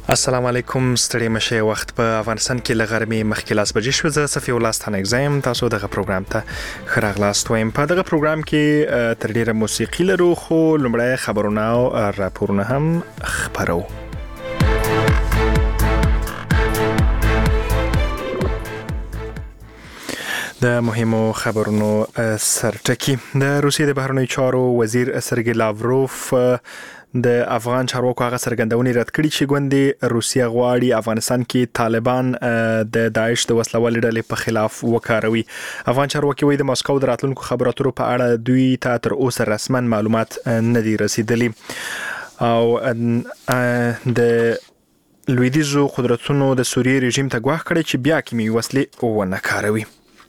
السلام علیکم ستړي مشه وخت په افغانستان کې لغرمي مخکې لاس بجې شو زه صفي الله ستانه اگزایم تاسو دغه پروګرام ته خراغلاست وایم په دغه پروګرام کې تر ډیره موسیقي لرو خو لومړی خبرونه او راپورونه هم خبرو د مهمو خبرونو سرټکی د روسیې د بهرنیو چارو وزیر سرګی لاوروف د افغان چارواکو هغه څرګندونې رد کړې چې ګوندې روسیه غواړي افغانستان کې طالبان د داعش د وسلوالې ډلې په خلاف وکاروي. افغان چارواکي وایي د مسکو د راتلونکو خبرو اترو په اړه دوی ته تر اوسه رسما معلومات نه دي رسیدلي او د لویدیځو قدرتونو د سوریې رژیم ته ګواښ کړی چې بیا کیمیاوي وسلې ونه کاروي.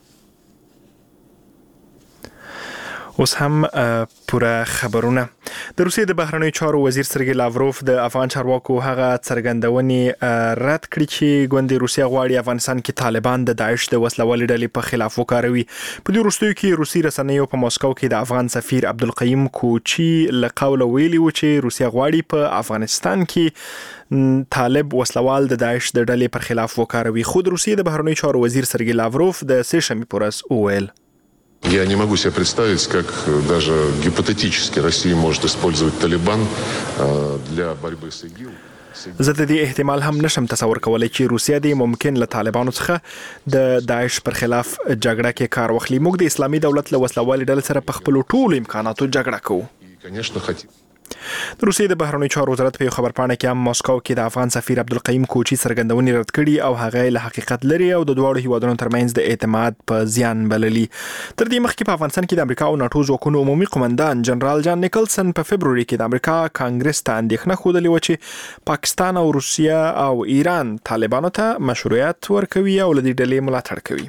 اوس هم پوره خبرونه. د روسیې د بهرنیو چارو وزیر سرګی لاوروف د افغان چارواکو هغه څرګندونې رد کړې چې ګوندې روسیه غواړي افغانستان کې طالبان د داعش د وسلوالې ډلې په خلاف وکاروي. په دې وروستیو کې روسي رسنیو په مسکو کې د افغان سفیر عبدالقیوم کوچي له قوله ویلي و چې روسیه غواړي په افغانستان کې طالب وسلوال د داعش د ډلې پر خلاف وکاروي. خو د روسیې د بهرنیو چارو وزیر سرګی لاوروف د سه‌شنبې په ورځ وویل Я не могу себе представить, как даже гипотетически Россия может использовать Талибан для борьбы с ИГИЛ. زه د دې احتمال هم نشم تصور کولی چې روسیه د ممکن له طالبانو څخه د داعش پر خلاف جګړه کې کار واخلي. موږ د اسلامي دولت له وسلوالې ډلې سره په خپلو ټولو امکاناتو جګړه کوو. د روسیې د بهرنیو چارو وزارت په خبرپاڼه کې هم مسکو کې د افغان سفیر عبدالقیوم کوچي څرګندونې رد کړي او هغه له حقیقت لري او د دواړو هیوادونو ترمنځ د اعتماد په زیان بللي. تر دې مخکې په افغانستان کې د امریکا او ناتو ځواکونو عمومي قومندان جنرال جان نیکلسن په فبروري کې د امریکا کانګرس ته اندېښنه ښودلې وه چې پاکستان او روسیه او ایران طالبانو ته مشروعیت ورکوي او له دې ډلې ملاتړ کوي.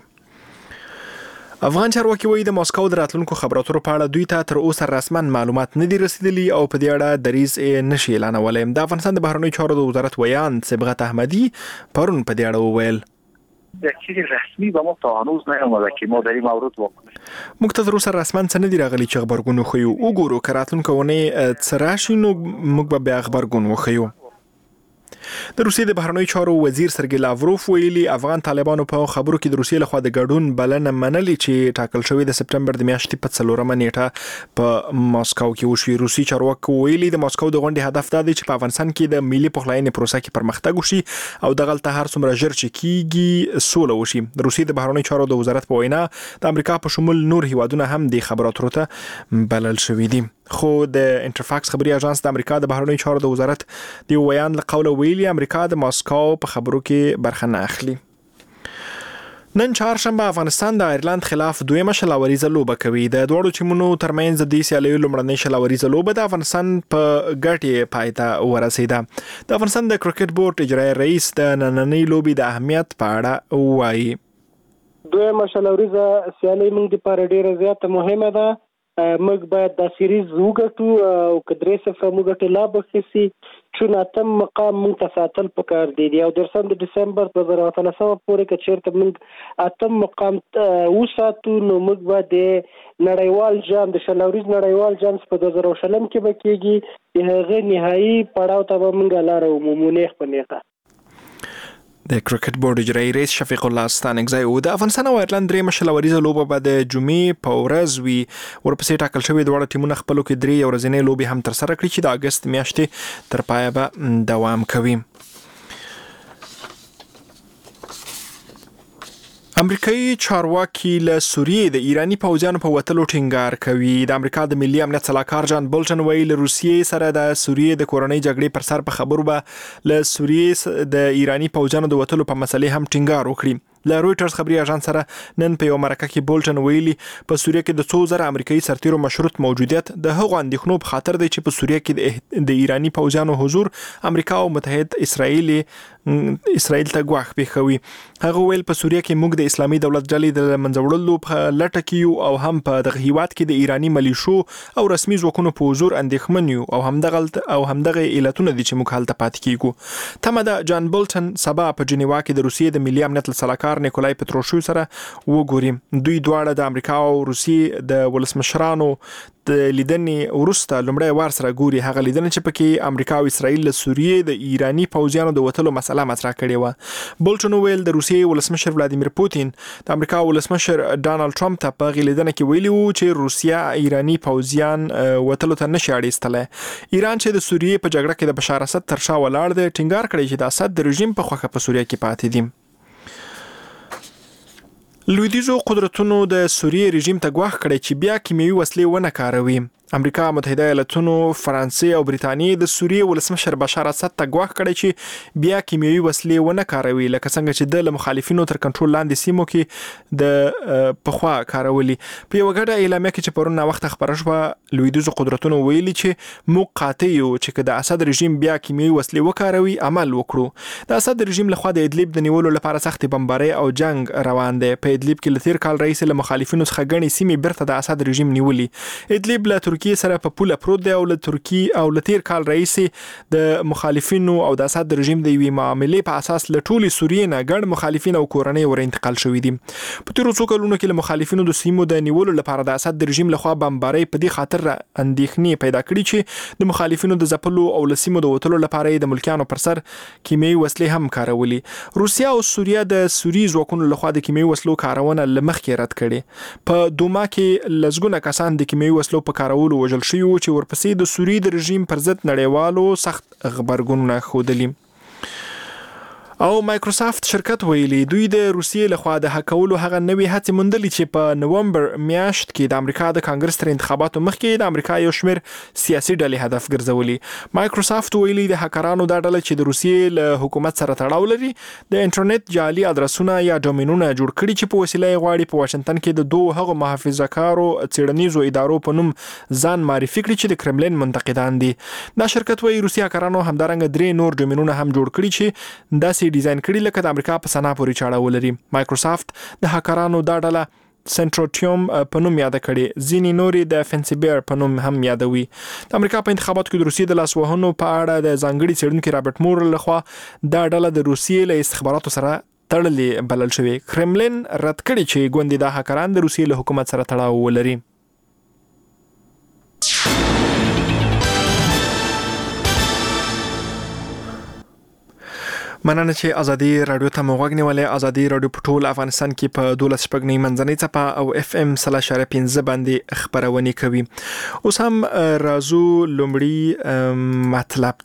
افغان چارواکي وایي د مسکو د راتلونکو خبرو اترو په اړه دوی ته تر اوسه رسما معلومات نه دي رسیدلي او په دې اړه دریځ یې نشي اعلانولی. د افغانستان د بهرنیو چارو د وزارت ویان صبغت احمدي پرون په دې اړه وویل چیزی رسمی به ما تا هنوز نیامده که ما در این مورد واکنش موږ ته تر اوسه رسما څه نه دي راغلي چې غبرګون وښیو. وګورو که راتلونکو اونۍ څه راشي نو موږ به بیا غبرګون وښیو. د روسیې د بهرنیو چارو وزیر سرګی لاوروف ویلي افغان طالبانو په خبرو کې د روسیې لخوا د ګډون بلنه منلې چې ټاکل شوې د سپټمبر د میاشتې په 4 نیټه په مسکو کې وشوي. روسي چارواکو ویلي د مسکو د غونډې هدف دا دی چې په افغانستان کې د ملي پخلاینې پروسه کې پرمختګ وشي او دغلته هر څومره ژر چې کیږي سوله وشي. د روسیې د بهرنیو چارو د وزارت په وینا د امریکا په شمول نور هیوادونه هم د خبرو اترو ته بلل شوي دي. خو د انټرفاکس خبري اژانس د امریکا د بهرنیو چارو د وزارت د ویان له قوله ویلي امریکا د مسکو په خبرو کې برخه نه اخلي. نن چهارشنبه افغانستان د آیرلند خلاف دویمه شلاوریزه لوبه کوي. د دواړو ټیمونو ترمنځ د دې سیالیو لومړنۍ شلاوریزه لوبه د افغانستان په ګټې پای ته ورسېده. د افغانستان د کرکټ بورډ اجرایي رئیس د نننۍ لوبې د اهمیت په اړه وایي. دویمه شلاوریزه سیالي موږ لپاره ډیره زیاته مهمه ده. موږ باید د سیریز وګټو او که 3-0 موږ ګټو لا بخسي چون اتم مقام موږ ته ساتل پکار دی او د دسمبر 2013 پورې که چیرته موږ اتم مقام وساتو نو موږ باید د نړیوال جام د شلاوریز نړیوال جام په 2020 کې به کېږي هغه نهایی پړاو ته به موږ لاره ومومو نیخ په نیخه. د کرکټ بورډ اجرایي رئیس شفیق الله ستانکزی او د افغانستان او آیرلند درېیمه شلاوریزه لوبه به د جمعې په ورځ وي. ورپسې ټاکل شوي دواړه ټیمونه خپلو کې 3 ورځنۍ لوبې هم ترسره کړي چې د اګست میاشتې تر پایه به دوام کوي. امریکایي چارواکي له سوریې د ایرانی پوځیانو په وتلو ټینګار کوي. د امریکا د ملي امنیت سلاکار جان بولټن ویلي له روسیې سره د سوریې د کورنۍ جګړې پر سر په خبرو به له سوریې د ایرانی پوځیانو د وتلو په مسلې هم ټینګار وکړي. له رويټرز خبري اژانس سره نن په یو مرکه کې بولټن ویلي په سوریه کې د 2,000 امریکایي سرتیرو مشروط موجودیت د هغو اندېښنو په خاطر دی چې په سوریه کې د ایرانی پوځیانو حضور امریکا او متحد اسرائیل ته ګواښ پیښوي. هغه ویل په سوریه کې موږ د اسلامي دولت ډلې د منځوړلو په لټه کې یو او هم په دغه هیواد کې د ایرانی ملیشو او رسمي ځواکونو په حضور اندېښمن یو او همدغه علتونه دي چې موږ هلته پاتې کیږو. تمه ده جان بولټن سبا په جنیوا کې د روسیې د ملي امنیت سلاکار نیکولای پتروشوی سره وګوري. دوی دواړه د امریکا او روسیې د ولسمشرانو د لیدنې وروسته لومړی وار سره ګوري هغه لیدنه چې پکې امریکا او اسرائیل له سوریې د ایرانی پوځیانو د وټلو مسله مطرح کړې و. بولټون ویل د روسیې ولسمشر ولادیمیر پوتین د امریکا ولسمشر ډانلډ ټرمپ ته په لیدنه کې ویلي وو چې روسیا ایرانی پوځیان وټلو ته نشي اړیستلی. ایران چې د سوریې په جګړه کې د بشار اسد تر شا ولاړ دی ټینګار کړی چې د اسد د رژیم په خوښه په سوریه کې پاتې دي. لویدیځو قدرتونو د سوریې رژیم ته ګواښ کړی چې بیا کیمیاوي وسلې ونه کاروي. امریکا متحده ایالاتونو، فرانسې او بریتانیې د سوریې ولسمشر بشار اسد ته ګواښ کړی چې بیا کیمیاوي وسلې ونه کاروي لکه څنګه چې د مخالفینو تر کنټرول لاندې سیمو کې د پخوا کارولي. په یو غټه اعلامیه کې چې پرون وخت خبره شوه لویدیځو قدرتونو ویلي چې موږ قاطع یو چې د اسد رژیم بیا کیمیاوي وسلې وکاروي عمل وکړو. د اسد رژیم لخوا د ادلیب د نیولو لپاره سخت بمباري او جنگ روان دی. په ادلیب کې لثیر کال رئیس له مخالفینو څخه غني سیمې برته د اسد رژیم نیولي. ادلیب له ترکیه سره په پوله پروت دی او له ترکیه او لثیر کال رئیس د مخالفینو او د اسد رژیم د یوې معاملې په اساس له ټولي سوریې نه ګڼ مخالفین او کورنۍ ور انتقال شوې دي. په تیرو څو کلونو کې له مخالفینو د سیمو د نیولو لپاره د اسد رژیم لخوا بمباري په دې خاطر اندېښنې پیدا کړې چې د مخالفینو د ځپلو او له سیمو د وټلو لپاره د ملکیانو پر سر کیمیاوي وسلې هم کارولي. روسیا او سوریه د سوری ځواکونو لخوا د کیمیاوي وسلو کارونه لمخکې رد کړي. په دوما کې لزګونه کسان د کیمیاوي وسلو په کارولو وژل شوي و چې ورپسې د سوریې د رژیم پر ضد نړیوالو سخت غبرګونونه ښودلي. او مایکروسافت شرکت ویلي دوی د روسیې لخوا د هکولو هغه نوې هڅې موندلې چې په نومبر میاشت کې د امریکا د کانګرس تر انتخاباتو مخکې د امریکا یو شمېر سیاسي ډلې هدف ګرځولي. مایکروسافت ویلي د هکرانو دا ډله چې د روسیې له حکومت سره تړاو لري د انټرنیټ جعلي ادرسونه یا ډومینونه جوړ کړي چې په وسیله یې غواړي په واشنگټن کې د دوه هغو محافظه‌کارو څېړنیزو ادارو په نوم ځان معرفي کړي چې د کرملین منتقدان دي. دا شرکت وایي روسي هکرانو همدارنګه 3 نور ډومینونه هم جوړ کړي چې داسې ډیزاین کړي لکه د امریکا په سنا پورې چاړه ولري. مایکروسافت د هکرانو دا ډله سنټروټیوم په نوم یاد کړي. ځینې نوري د فنسیبیر په نوم هم یادوي. د امریکا په انتخاباتو کې د روسیې د لاسوهنو په اړه د ځانګړي څېړونکي رابرټ مور لخوا دا ډله د روسیې له استخباراتو سره تړلې بلل شوې. کرملین رد کړي چې ګوندې دا هکران د روسیې له حکومت سره تړاو ولري. مننه چې ازادي رادیو ته موږ غوښنیولې. ازادي رادیو په ټول افغانستان کې په 12 شپږ منځنۍ څپه او FM 0.5 باندې خبرونه کوي. اوس هم راځو لومړی مطلب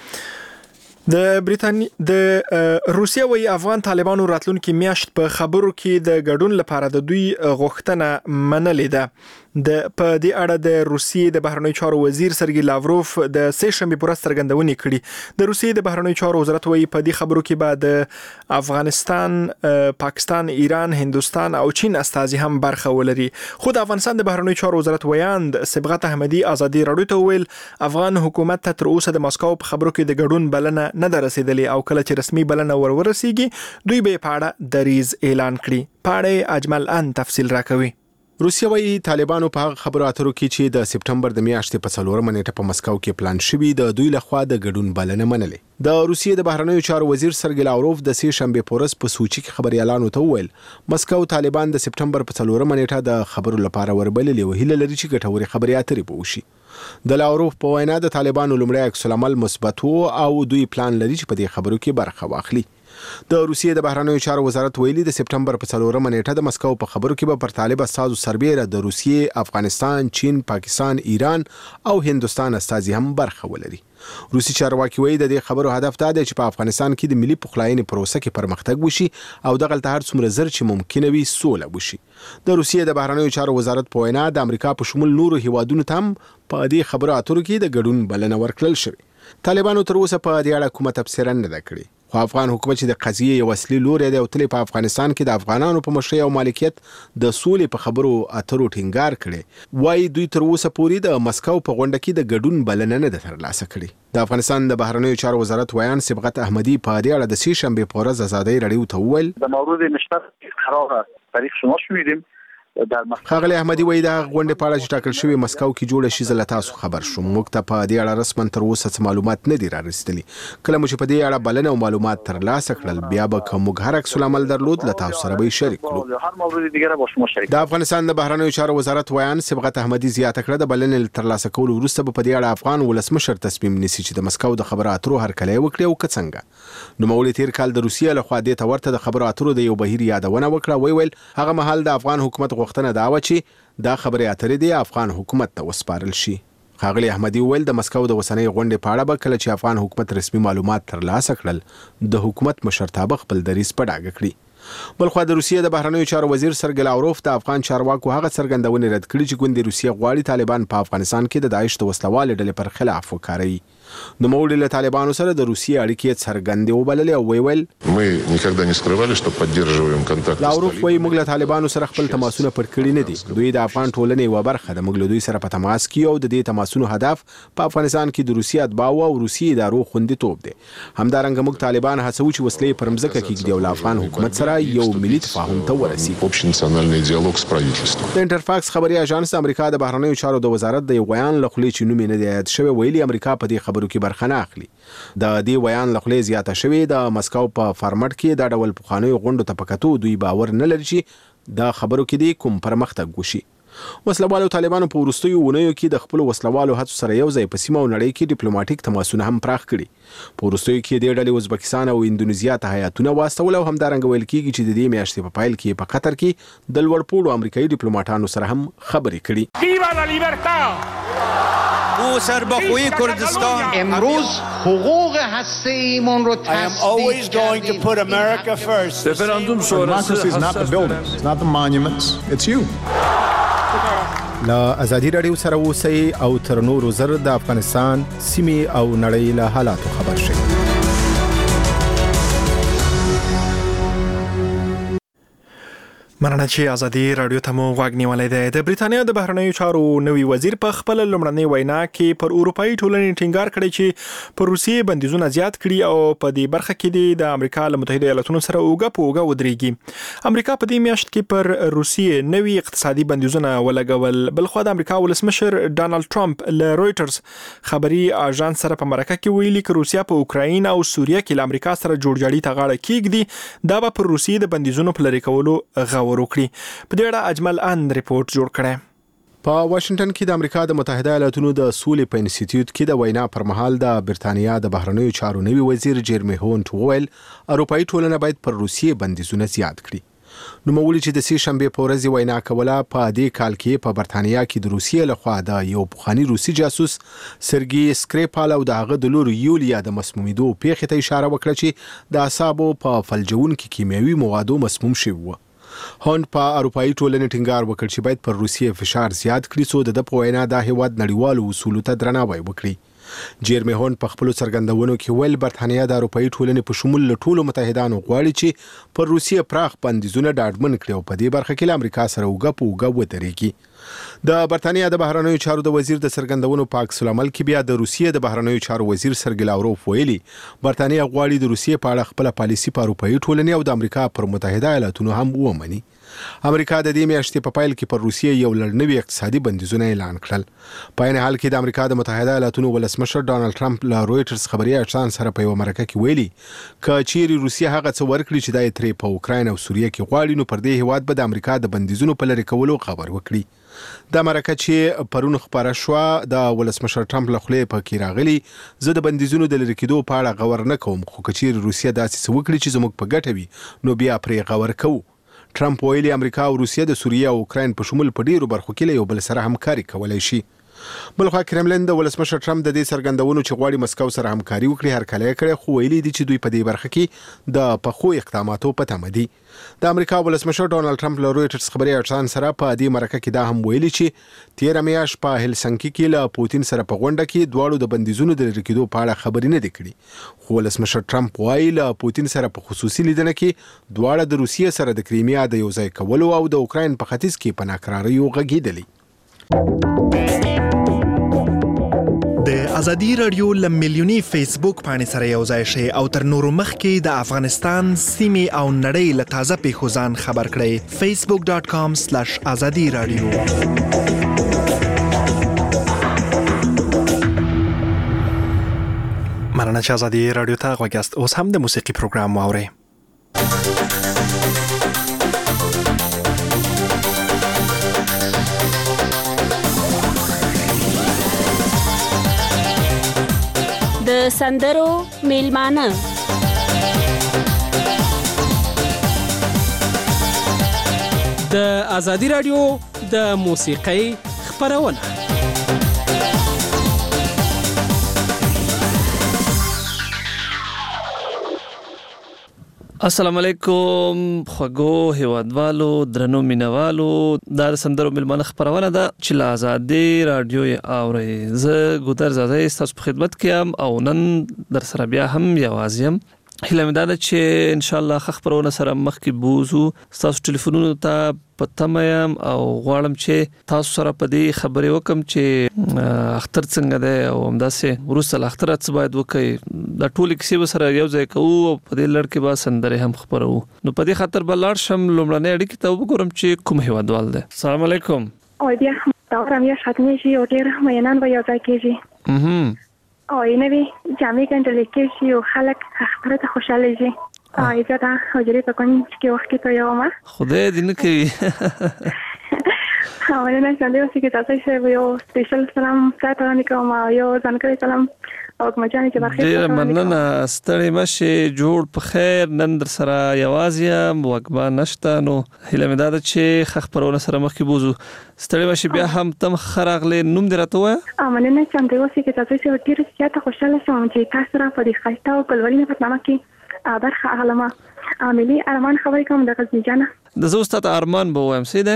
ته. د بریتانیا د روسیا وی افغان طالبانو راتلونکي میاشت په خبرو کې د ګډون لپاره د دوی غوښتنه منلې ده. د په دې اړه د روسیې د بهرنیو چارو وزیر سرګي لاوروف د سه شنبه پر ورځ څرګندونې کړې. د روسیې د بهرنیو چارو وزارت وی په دې خبرو کې بعد د افغانستان، پاکستان، ایران، هندوستان او چین استازي هم برخه ولري. خو د افغانستان د بهرنیو چارو وزارت ویاند صبغت احمدي ازادي رادیو ته ویل افغان حکومت ته تر اوسه د مسکو په خبرو کې د ګډون بلنه نه درسیدلې او کله چې رسمي بلنه ورسیږي دوی به په اړه دریز اعلان کړي. پاړې اجمل ان تفصیل راکوي. روسیا وايي طالبانو په هغه خبرو اترو کې چې د سپټمبر د میاشتې په 4 نیټه په مسکو کې پلان شوی د دوی لخوا د ګډون بلنه منلې. د روسیې د بهرنیو چارو وزیر سرګي لاوروف د سه شنبه په ورځ په سوچي کې خبريالانو ته وویل مسکو طالبان د سپټمبر په 4 نیټه د خبرو لپاره وربللې او هیله لري چې ګټوري خبري اترې وشي. د لاوروف په وینا د طالبانو لومړی عکس العمل مثبت او دوی پلان لري چې په دې خبرو کې برخه واخلي. د روسیې د بهرنیو چارو وزارت ویلي د سپټمبر په 4 نیټه د مسکو په خبرو کې به پر طالب استازو سربېره د روسیې، افغانستان، چین، پاکستان، ایران او هندوستان استازي هم برخه ولري. روسي چارواکي وایي د دې خبرو هدف دا دی چې په افغانستان کې د ملي پخلاینې پروسه کې پرمختګ وشي او دغلته هر څومره زر چې ممکنه وي سوله وشي. د روسیې د بهرنیو چارو وزارت په وینا د امریکا په شمول نورو هیوادونو ته هم په دې خبرو اترو کې د ګډون بلنه ورکړل شوې. طالبانو تر اوسه په دې اړه کومه تفسیر نه ده کړې. خو افغان حکومت چې د قضیې یو اصلي لوری دی او تل په افغانستان کې د افغانانو په مشرۍ او مالکیت د سولې په خبرو اترو ټینګار کړي. وایي دوی تر اوسه پورې د مسکو په غونډه کې د ګډون بلنه نه ده ترلاسه کړې. د افغانستان د بهرنیو چارو وزارت ویان صبغت احمدي په دې اړه د سه شنبه په ورځ ازادي رادیو ته وویل در مورد نشست قرار طریق شما شنیدیم خاغلی احمدي وایي د غونډې په اړه چې ټاکل شوی مسکو کې جوړه شي زله تاسو خبر شوم. موږ ته په دې اړه رسمن تر اوسه څه معلومات نه دي رارسېدلي. کله مو چې په دې اړه بلنه او معلومات ترلاسه کړل بیا به کوم موږ هر عکس العمل درلود له تاسو سره به شریک کړو. د افغانستان د بهرنیو چارو وزارت ویان صبغت احمدي زیاته کړه د بلنې ترلاسه کولو وروسته په دې اړه افغان ولسمشر تصمیم نیسي چې د مسکو د خبرو اترو هرکلی وکړي او که څنګه. نوموړي تیر کال د روسیې لخوا دې ته ورته د خبرو اترو د یو بهیر یادونه وکړه. ویل هغه مهال د افغان حکومت غوښتنه دا و چې دا خبرې اترې د افغان حکومت ته وسپارل شي. خاغلی احمدي ویل د مسکو د وسنۍ غونډې په اړه به کله چې افغان حکومت رسمي معلومات ترلاسه کړل د حکومت مشرتابه خپل دریځ په ډاګه کړي. بلخوا د روسیې د بهرنیو چارو وزیر سرګی لاوروف د افغان چارواکو هغه څرګندونې رد کړي چې ګوندې روسیه غواړي طالبان په افغانستان کې د داعش د وسلوالې ډلې پر خلاف وکاروي. نوموړي له طالبانو سره د روسیې اړیکې څرګندې وبللې او ویل мы никогда не скрывали что поддерживаем контакты. لاوروف وایي موږ له طالبانو سره خپل تماسونه پټ کړي نه دي. دوی د افغان ټولنې یوه برخه ده. موږ له دوی سره په تماس کې او د دې تماسونو هدف په افغانستان کې د روسیې اتباعو او روسیې ادارو خوندیتوب دی. همدارنګه موږ طالبان هڅوو چې وسلې پر مځکه کېږدي او له افغان حکومت سره یو ملي تفاهم ته ورسیږي. общенациональный диалог с правительством. د انټرفاکس خبري اژانس د امریکا د بهرنیو چارو د وزارت د یو بیان له خولې چې نوم یې نه دی یاد شوی ویلي امریکا په دې خبرو کې برخه نه اخلي. د دې بیان له خولې زیاته شوی د مسکو په فارمټ کې د ډول پخوانیو غونډو ته په کتو دوی باور نه لري چې د خبرو کې دی کوم پرمختګ وشي. وسلوالو طالبانو په وروستیو اونیو کې د خپل وسلوالو هڅو سره یو ځای په سیمه او نړۍ کې ډیپلوماټیک تماسونه هم پراخ کړي. په وروستیو کې د ډلې ازبکستان او اندونیزیا ته هیاتونه واستول او همدارنګه ویل کېږي چې د دې میاشتې په پایل کې په قطر کې د لوړپوړو امریکایي ډیپلوماټانو سره هم خبرې کړي. ویوا لا لیبرتا او سربخوی کردستان امروز حقوق هسته‌ایمون رو always going to put America first. Referendum sonrası Democracy is not the buildings, it's not the monuments, it's you. لا ازادي رادیو سره اوسئ او تر نورو زر د افغانستان سیمې او نړۍ له حالاتو خبر شئ. مننه چې ازادي رادیو ته مو غوږ نیولی دی. د بریتانیا د بهرنیو چارو نوي وزیر په خپل لومړنۍ وینا کې پر اروپایي ټولنې ټینګار کړی چې پر روسیې بندیزونه زیات کړي او په دې برخه کې د امریکا له متحده ایالاتونو سره اوږه په اوږه ودرېږي. امریکا په دې میاشت کې پر روسیې نوي اقتصادي بندیزونه ولګول. بلخوا د امریکا ولسمشر ډانلډ ټرمپ له رويټرز خبري اژانس سره په مرکه کې ویلي چې روسیا په اوکراین او سوریه کې له امریکا سره جوړجاړي ته غاړه کېږدي دا به پر روسیې د بندیزونو په لرې کولو وروکړي. په دې اړه اجمل ان ریپورت جوړ کړی. په واشنگټن کې د امریکا د متحده ایالاتونو د سولې په انسټیټیوټ کې د وینا پر مهال د بریتانیا د بهرنیو چارو نوي وزیر جیرمی هونټ وویل اروپایي ټولنه باید پر روسیې بندیزونه زیات کړي. نوموړي چې د سې شنبې په ورځ وینا کوله په دې کال کې په برتانیا کې د روسیې لخوا د یو پخواني روسي جاسوس سرګي سکریپال او د هغه د لور یولیا د مسمومیدو پیښې ته اشاره وکړه چې د اعصابو په فلجونکو کیمیاوي موادو مسموم شوی و. هونټ په اروپایي ټولنې ټینګار وکړ چې باید پر روسیې فشار زیات کړي څو د په وینا د هیواد نړیوالو اصولو ته درناوی وکړي. جیرمی هونټ په خپل څرګندونو کې ویل برتانیا د اروپایي ټولنې په شمول له ټولو متحدانو غواړي چې پر روسیې پراخ بندیزونه ډاډمن کړي او په دې برخه کې له امریکا سره اوږه په اوږه ودرېږي. د برتانیا د بهرنیو چارو د وزیر د څرګندونو په عکس العمل کې بیا د روسیې د بهرنیو چارو وزیر سرګی لاوروف ویلي برتانیا غواړي د روسیې په اړه خپل پالیسي په اروپایي ټولنې او د امریکا پر متحده ایالاتونو هم ومني. امریکا د دې میاشتې په پایل کې پر روسیې یو لړنوي اقتصادي بندیزونه اعلان کړل. په عین حال کې د امریکا د متحده ایالاتونو ولسمشر ډانلډ ټرمپ له رويټرز خبري اژانس سره په یو مرکه کې ویلي چې چیرې روسیه هغه څه ورکړي چې دای ترې په اوکراین او سوریه کې غواړي نو پر دې هیواد به د امریکا د بندیزونو په لری کولو خبر وکړي. د مرکه چې پرون خبره شو د ولسمشر ټرمپ له خولې په کې راغلي زه د بندیزونو د لری کېدو په اړه غور نه کوم خو کچیر روسیه داسې څه وکړي چې زموږ په ګټه وي نو بیا پرې غور کوو. ټرمپ ویلي امریکا او روسیه د سوریه او اوکراین په شمول په ډیرو برخو کې له یو بل سره همکاري کولای شي. بلخوا کرملین د ولسمشر ټرمپ د دې څرګندونو چې غواړي مسکو سره همکاري وکړي هرکلی کړی خو ویلي دي چې دوی په دې برخه کې د پخو اقداماتو په تمه دي. د امریکا ولسمشر ډانلډ ټرمپ له رويټرز خبري اژانس سره په دې مرکه کې دا هم ویلي چې 13 میاشت په هلسنکي کې له پوتین سره په غونډه کې دواړو د بندیزونو د لرې کېدو په اړه خبرې نه دي کړې خو ولسمشر ټرمپ وایي له پوتین سره په خصوصي لیدنه کې دواړه د روسیې سره د کریمیا د یو ځای کولو او د اوکراین په ختیځ کې په ناکراریو غږېدلي. د ازادي رادیو له میلیوني فیسبوک باندې سره یو ځای شي او تر نورو مخکې د افغانستان سیمې او نړۍ له تازه پیښو ځان خبر کړئ. facebook.com/azadi radio. مننه چې ازادي رادیو ته غوږ یاست. اوس هم د موسیقي پروګرام واورئ. د سندرو میلمانه د ازادي رادیو د موسیقۍ خبرونه. السلام علیکم خوږو هیوادوالو درنو مینوالو د سندرو میلمانه خبرونه ده چې له ازادي رادیو اوري. زه ګودر زاده تاسو په خدمت کې ام او نن در سره بیا هم یوازې یم. هیله مې ده چې ان شاء الله خبرونه سره مخکې بوزو. تاسو ټلیفونونو ته پته یم او غواړم چې تاسو سره په دې خبرې وکم چې اختر څنګه ده او همداسې وروسته اختر څه باید وکړي. د ټولې کیسې سره یو ځای کوو او په دې لړ کې به سندرې هم خبرو. نو په دې خاطر به لاړ شم لومړنۍ اړیکې ته وګورم چې کوم هیوادوال ده. السلام علیکم. او بیا دا رامیا شاتنیږي او ډېر مینان به یو ځای کېږي. او نوی جامعه ګڼل کېږي او خلک اختر ته خوشاله شي. ایجاد حجرې په کوم کې وخت کې ته یو ما خدای دې نه کوي. اولنه څنګه اوسې کې تاسو شه یو سپیشل سلام تاسو نه کوم یو ځانګړی سلام او مجاني چې بخیر. ډېر مننه ستړي مشه جوړ په خیر. نن در سره یوازې وقبه نشته نو هیله مې ده چې خبرونه سره مخکې بوزو. ستړي مشه بیا هم تم خراغله نوم درته وای. مننه څنګه اوسې کې تاسو شه ډېر زیاته خوشاله شوم چې تاسو را په دې خاصه او کلولینه په نامه کې برخه اغلمه عاملی ارمان خبرې کوم د غزنی جانه. د زه استاد ارمان به وایم سیده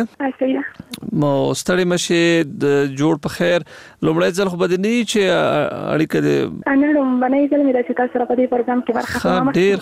مو ستړي مشه جوړ په خیر. لومړی ځل خو بده نه چې اړیکه دې انا لومړی ځل مې د تاسو سره په دې پروګرام کې برخه کوم. ډېر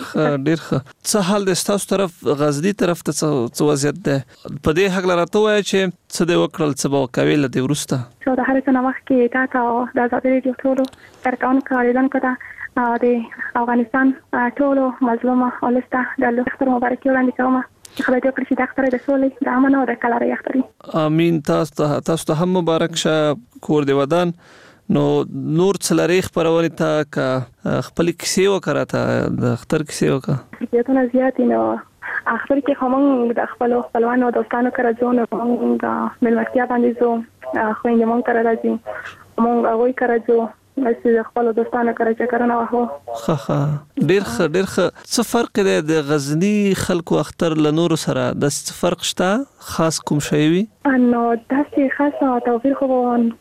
څه حال د تاسو طرف غزنی طرف ته څه وضعیت ده په دې حق لرته وای چې څه د وکړل څه به کوي لته ورسته. چې د هر څه نه وخت کې تاسو د ازادي رادیو ټولو ترکان کاریدان کړه د افغانستان ټولو مظلومه اولسته د اختر مبارکي وړاندې کوم. خدای دې وکړي چې د اختر د سولې د امن او د کلاري اختر. امين. تاسو ته هم مبارک شه کور دی ودان. نو نور څلری خبرونه ته خپل کیسې وکړه ته د اختر کیسې وکړه. کیسه زیات نو اختر کې هم د خپلوانو او دوستانو سره ځو نو موږ ملمستیا باندې ځو خو یې موږ سره راځي موږ هغه سره ځو چې خپل دوستانو سره چې کارونه وکړو. ډېر څه فرق دی د غزنی خلکو اختر له نور سره د څه فرق شته خاص کوم شی وي؟ نو داسې خاص توفیر خو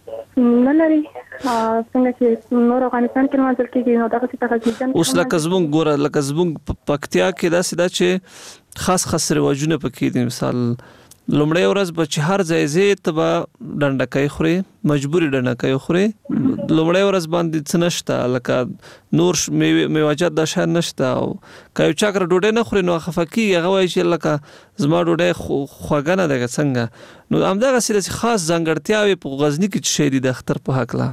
نه لري څنګه چې نور افغانستان کې منځل کېږي نو دغه څه تغذیه اوس لکه زموږ پکتیا کې داسې دا چې خاص رواجونه پکې دي. مثال لومړی ورځ به چې هر ځای زی ته به ډنډکۍ خوري مجبوري ډنډکۍ خوري. لومړی ورځ باندې څه نشته لکه نور میوجات د شان نشته او کایو چاکر ډوډۍ نه خوري نو خفقي هغه وایي چې لکه زما ډوډۍ خوږه نه ده څنګه. نو همدغه سره خاص ځانګړتیاوې په غزنی کې شې دي د اختر په حق لا.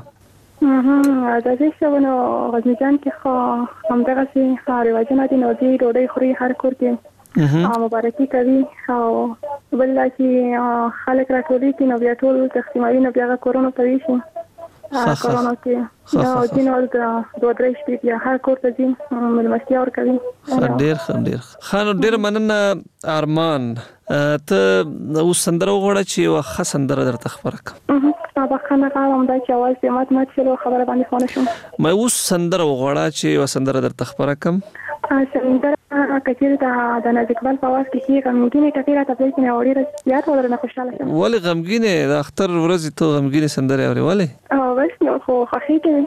دا چې څنګه غزنی جان کې خو همدغه سي رواجونه دي نو دي ډوډۍ خوري هر کور کې مبارکي کوي او بل چې خلک راټولي کې نو بیا ټول تقسیموي نو بیا کورونا پوي شي کورونا کې دا دینو د دوه درې شپې بیا هر کور ته ځي ملمستیا ور کوي. ډېر مننه ارمان. ته اوس سندره وغواړه چې واخه سندره درته خبره کوم. بخښنه غواړم دا چې اول سمات شلو خبره باندې فون شوم. ما اوس سندره وغواړه چې سندره درته خبره کوم. سندره کچیر د نازکبل په واس کې غمګینه ټکیره تبلیغ نه اوري زیات ولرنه خوشاله شم. ولې غمګینه د اختر ورځ ته غمګینه سندره اوري ولې؟ بس نو خو خوښی کوي.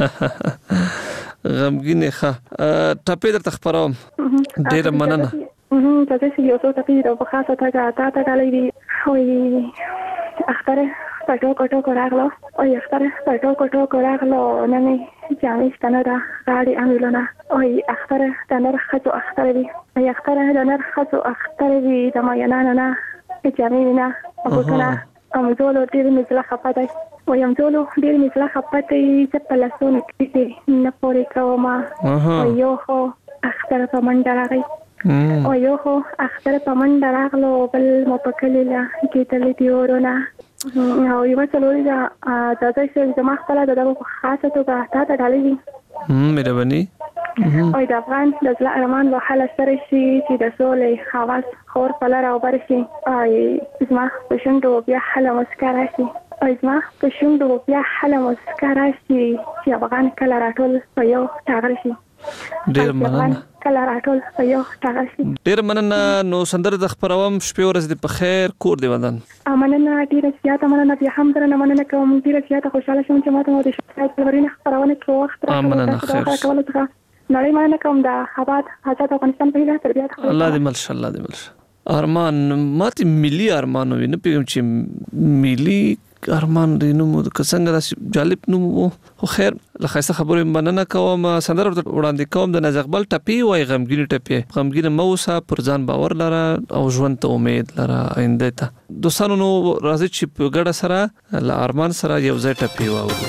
غمګینه ښه ټپې درته خبروم. ډېر مننه. تاسو یو څه ټپې په خاصه تا غالي وي وي اختر پټو کوټو راغلو او اختر پټو کوټو راغلو نه مې جامې ستنه دا غاړي املونه او اختر د نر خځو اختر وي اختر د نر خځو اختر وي د ما نه جامې نه وګورم زولو ډېر مې زړه خفه دی وایم زولو ډېر مې زړه خفه دی زه په لاسونو کې نه پورې کوم یو خو اختر په منډه راغی او یو خو اختر په منډه راغلو بل مو په کلي لا کېدلې دي ورونه او یو څلوري دا چې زما خپله د دغه خاصه توګه تا ته ډالۍ دي مهرباني او د افغان د زړه ارمان به حل سره شي چې د سولې حواس خور په لاره او بر شي زما په شونډو بیا حل مسکا راشي زما په شونډو بیا حل مسکا راشي چې افغان کله راټول په یو ټاغر شي ډېر مننه کله راټول په یو ټاغر شي ډېر مننه نو سندره د خپروم شپې ورځ دې په خیر کور دې ودان مننه ډېره زیاته مننه بیا هم درنه مننه کوم ډېره زیاته خوشاله شوم چې ماته مو د شپې خبرونه خپرونه کې وخت مننه خیر نړۍ مننه کوم د آباد آزاد افغانستان په هیله تربیت الله دې ملشه الله دې ملشه ارمان ماته ملي ارمان وي نه پیږم چې ملي ارمان دې نو څنګه دا جالب نو خو خیر لخصه خبره مننه کوم سندره وړاندې کوم د نزغبل ټپی وای غمګین ټپی غمګین موسه پر ځان باور لره او ژوند ته امید لره آینده ته دوستانو نو راځي چې په ګډه سره ل ارمان سره یو ځای ټپی واو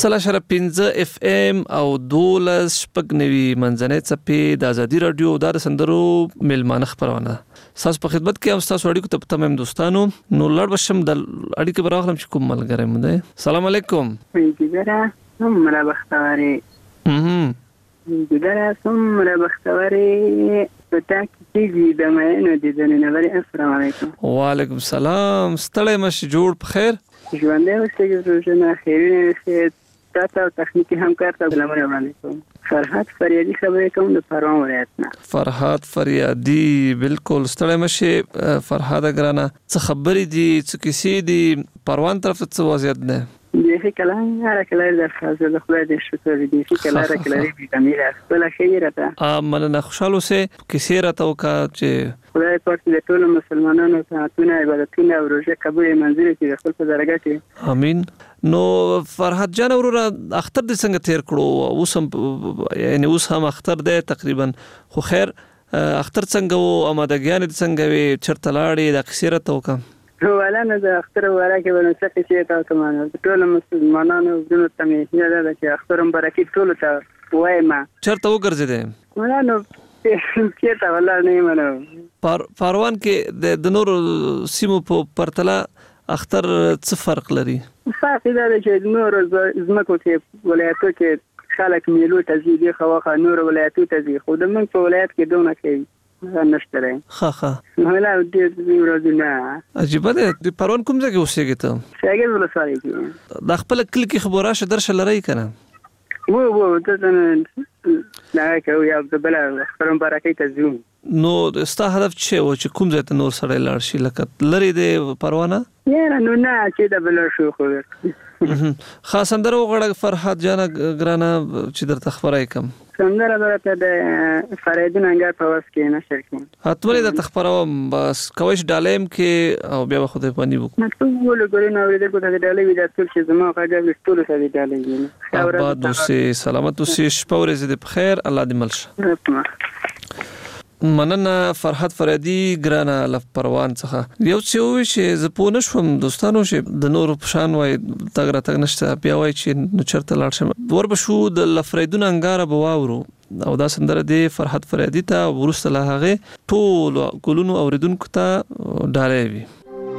90.5 اف ام او 12 شپږنوي منځنۍ څپې د ازادي رادیو د سندرو میلمانه خبرونه تاسو په خدمت کې هم تاسو اړیکو ته تمام دوستانو نو لړ بشم د اړیکې براغلم چې کوم ملګری مو دی. السلام علیکم. ګیدره سمره بختواري ګیدره سمره بختواري پتا کې د مېنو دي د نړۍ. السلام علیکم. وعلیکم السلام. ستړی مش جوړ په خیر ژوندې اوسې روزنه خیرونه تاسو تخنیکی همکار ته سلام علیکم. فرحات فریادی خبرې کوم د پروان ولایت نه. فرحات فریادی بالکل ستړی مشه فرحات ګرانه څه خبرې دي څه کیسې دي پروان طرف ته وضعیت نه دې کلام هر کله د خاصه خدای دې شکر دې کله را کله دې کمیله خپل خیره ته مننه خوشاله سه کیسې راته وکا چې خدای پاک دې ټول مسلمانانو ته اتونه عبادتونه او روزه قبول منزل کې خپل په درجه امين. نو فرحت جان ورور اختر دې څنګه تیر کړو اوس یعنی اوس هم اختر دې تقریبا خو خیر اختر څنګه او امادګیان دې څنګه وي چرته لاړې د کیسې راته وکا ولا نه د اختر ورکه ونه څه چې تاسو مانه ټول مسلمانانو دونو ته مې نه ده چې اختر مبارکي ټول ته وایم چرته وګرځیدې ولا نو چې تا ولا نه منو پروان کې د نور سیمو په پرتله اختر څه فرق لري؟ فرق دا دی چې نور زمکو کې ولایتو کې خلک میلو تزيدي خواخه نور ولایتو تزي خو د من په ولایت کې دونه کوي نشته. ها مهلا دې ورځونه عجیب ده. د پروان کوم ځای کې اوسېږي ته؟ څنګه ولسوالۍ کې د خپل کلی کې خبره شه درشه لري کنه وو ته نه کوي یا د بل خبرم برکې ته زوم. نو ستا هدف څه و چې کوم ځای ته نور سره لاړ شي لکه لري د پروانه یا نو نه چې د بل شو خو خاص اندر وغړ فرحات جان ګرانه چې درته خبرای کوم څنګه راته د فریدون انګار په واس کې نشر کوم هتولې د تخبروم بس کوښ ډالم کې او بیا خدای پانی وکړه نو ټول ګورې نو ورته کوته ډالې وی د ټول چې زما خاجه ټول سره ډالې آباد اوسې سلامت اوسې شپه ورځې د بخیر الله دې ملشه. مننه فرحت فریدی ګرانه لف پروان څخه یو څه وی چې ز پونه شوم دوستانو چې د نور پشان وای تګ را تګ نشته بیا وای چې نو چرته لاړ شم ور بشو د لفریدون انګار بواورو او دا سندره دی فرحت فریدی ته ورسته له هغه ټول ګلونو اوریدونکو ته ډالې وی.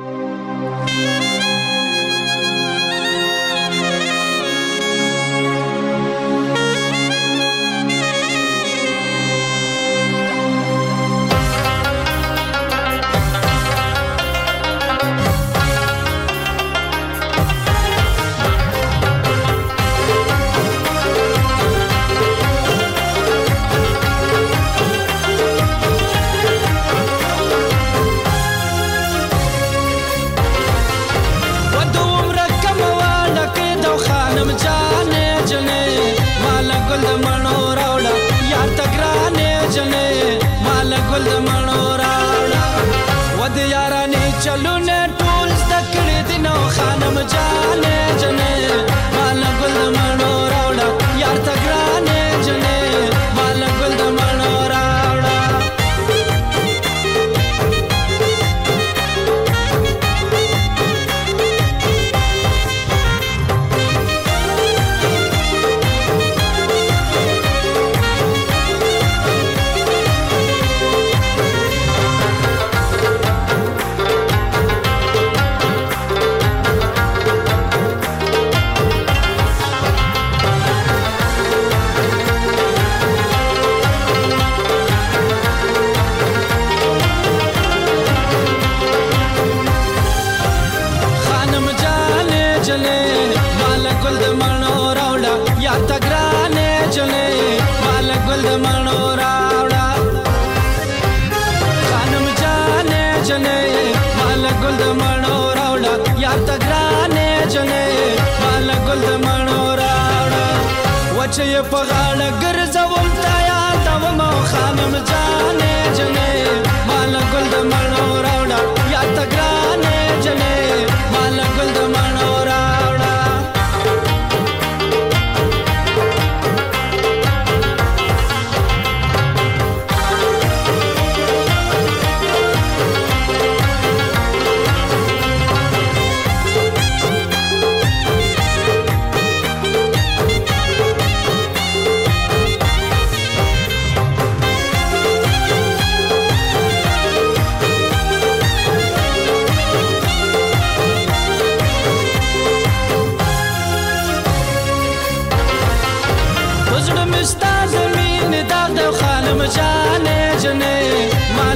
چې په غاړه ګرځول تا یاد و مو خانم جانې جنې مال ګل د مڼو راوړه یا تګرانې جنې مال ګل د مڼو راوړه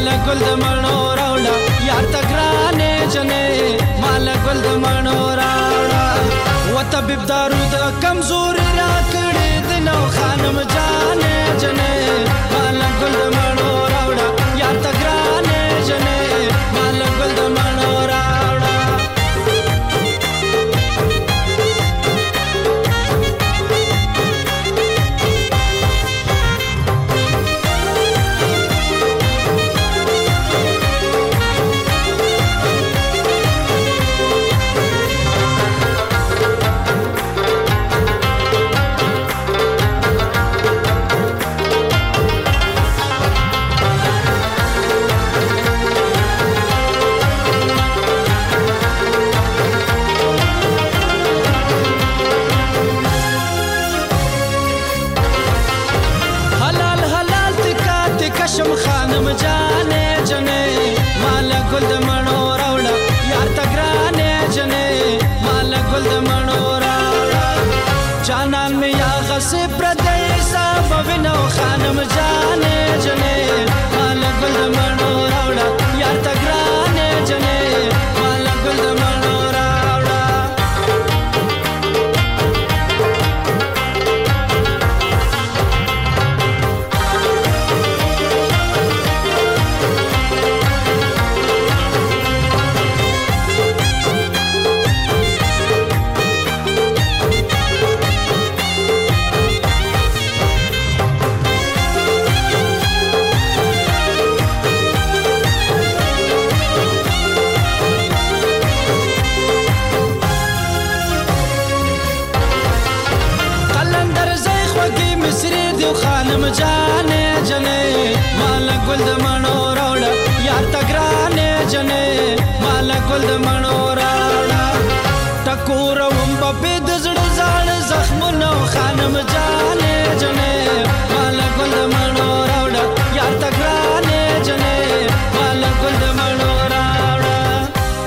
مال ګل د مڼو راوړه یار ته ګرانې جنې مال ګل د مڼو راوړه و طبيب دارو د کمزوري را کړې د نو خانم جانې جنې مال ګل د مڼو راوړه یار ته ګرانې جنې مال ګل د مڼو راوړه خانم جانې جنې مال ګل د مڼو راوړه یار ته ګرانې جنې مال ګل د مڼو راوړه خانم جانې جنې مال ګل د مڼو راوړه یار ته ګرانې جنې مال ګل د مڼو راوړه ټکور وم په د زړه زاړه زخمونو خانم جانې جنې مال ګل د مڼو راوړه یار ته ګرانې جنې مال ګل د مڼو راوړه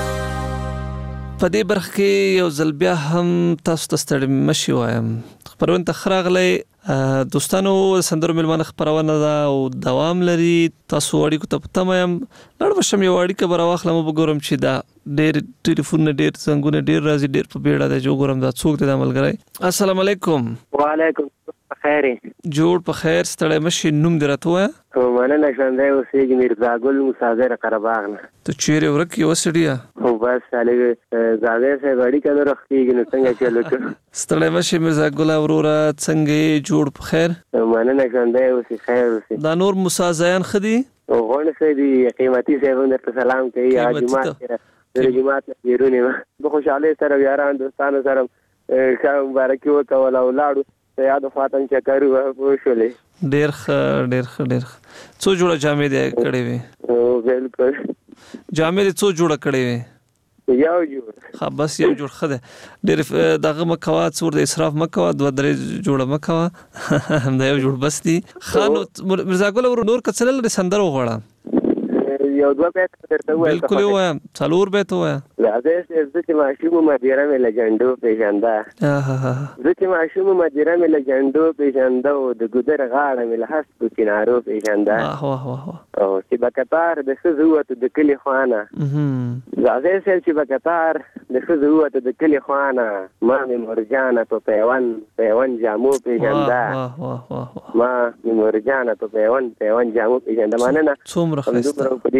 په دې برخه کې یو ځل بیا هم تاسو ته ستړي مشي وایم خبرونه تخراغلی دوستانو سندرو ملمانه خبرونه دا او دوام لري تاسو اړیکو ته پته یم لړ وشم یو اړیکه بر واخلم وګورم چې دا ډېر ټلیفون ډېر څنګه ډېر راځي ډېر په بیړه دا جو ګورم دا څوک دی د عملګری السلام علیکم وعلیکم خیر جوړ په خیر ستړی مشي نوم دی راته وایه مننه ژوندی اوسېږي میرزا ګل مسافر قرهباغ نه ته چیرې ورک یې وسړیه خو بس هلې زاګی صاحب اړیکه نه رخېږي نو څنګه چلو کړو ستړی مشي میرزا ګله وروره څنګه یې جوړ په خیر مننه ژوندی اوسې خیر اوسې دا نور مسازیان ښه دي غونډ ښه دي قیمتي صاحب هم درته سلام کوي جومات کې د جومات نه بیرون یم په خوشحالۍ سره یاران دوستانو سره ښه مبارکي وکول او لاړو ته یاد وفاتن چکر پوه شولې ډېر ښه ډېر ښه ډېر ښه څو جوړه جامې دې کړې وې بالکل جامې دې څو جوړه کړې وې یو جوړ ښه بس یو جوړ ښه دی ډېر دغه مه کوه څور د اسراف مه کوه 2-3 جوړه مه کوه همدا یو جوړ بس دي ښه نو مرزا ګل نور که څه نه لرې سندره وغواړه یو دوه بیت درته ووایم بالکل یې ووایم څلور بیت ووایه راځئ زه چې ماشوم وم هدیره مې له جنډو پېژنده زه چې ماشوم وم هدیره مې له جنډو پېژنده او د ګودر غاړه مې له هسکو چنارو پېژنده او چې به کتار د ښځو ووتو د کلي خوانه راځئ صاحب چې به کتار د ښځو ووتو د کلي خوانه ما مې مرجانه په پیوند جامو پېژنده ما مې مرجانه په پیوند جامو پېژنده مننه څومره ښایسته